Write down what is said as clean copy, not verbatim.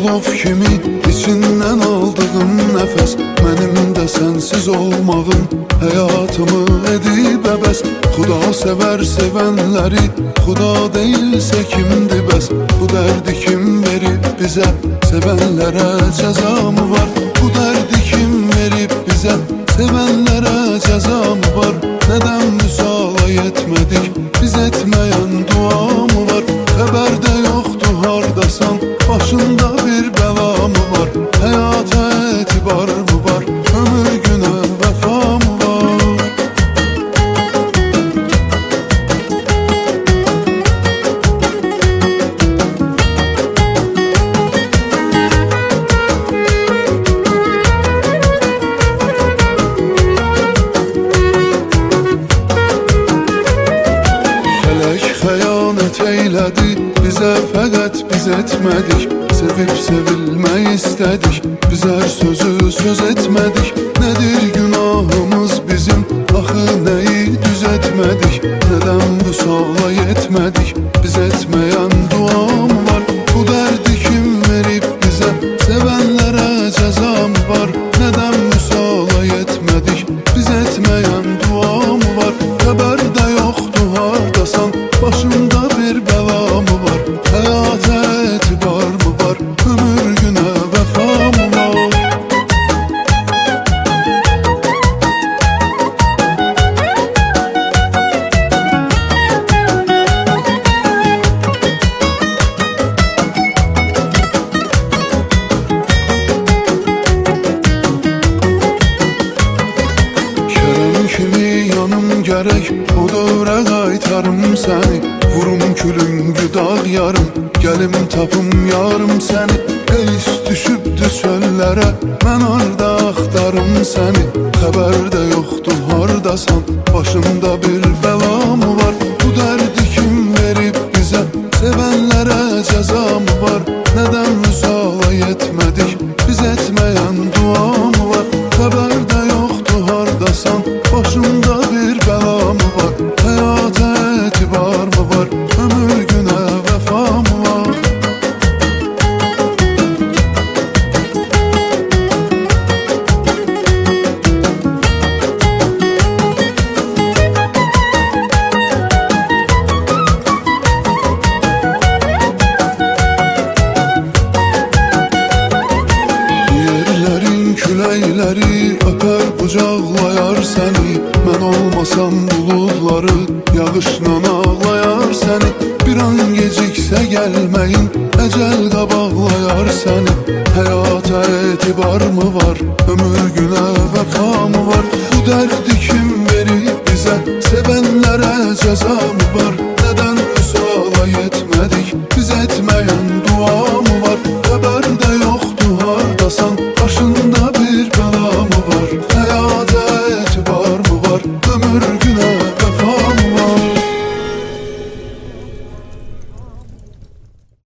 kilov kimi içindən aldığım nəfəs, mənim də sənsiz olmağım həyatımı edib əbəs. Xuda sevər sevənləri, Xuda deyilsə kimdir bəs? Bu dərdi kim verib bizə, sevənlərə cəza mı var? Bu dərdi kim verib bizə, sevənlərə cəza mı var? Nədən müsala yetmədik, biz etməyən dua mı var? Xəbərdə yoxdur hardasan, başında bir bəla mı var? Həyata etibar mı var, ömür günə vəfa mı var? Fələk xəyanət eylədi bizə, fəqət biz etmədik. Sevib sevilmək istədik, biz hər sözü söz etmədik. Nədir günahımız bizim, axı nəyi düz etmədik? Nədən bu suala yetmədik, biz etməyən dua mı var? Bu dərdi kim verib bizə, sevənlərə cəza mı var? Nədən bu suala yetmədik, biz etməyən dua mı var? Xəbərdə yoxdur hardasan, başında bir bəla mı var? Həyata etibar mı var, ömür günə vəfa mı var? Kərəm kimi yanım gərək, o dövrə qaytarım səni. Vurum külüngü dağ yarım, gəlim tapım yarım səni. Qeys düşübdü çöllərə, mən harda axtarım səni. Xəbərdə yoxdur hardasan, başımda bir bəla mı var? Bu dərdi kim verib bizə, sevənlərə cəza mı var? Nədən müsala yetmədik, biz etməyən dua mı var? Xəbərdə yoxdur hardasan, başımda bir bəla mı var? Həyata etibar mı var, ömür günə vəfa mı var? Bu yerlərin küləkləri öpər qucaqlayar səni. Mən olmasam buludları yağışla ağlayar səni. Bir an geciksə gəlməyin, əcəl qabaqlayar səni. Həyata etibar mı var, ömür günə vəfa mı var? Bu dərdi kim verib bizə, sevənlərə cəza mı var?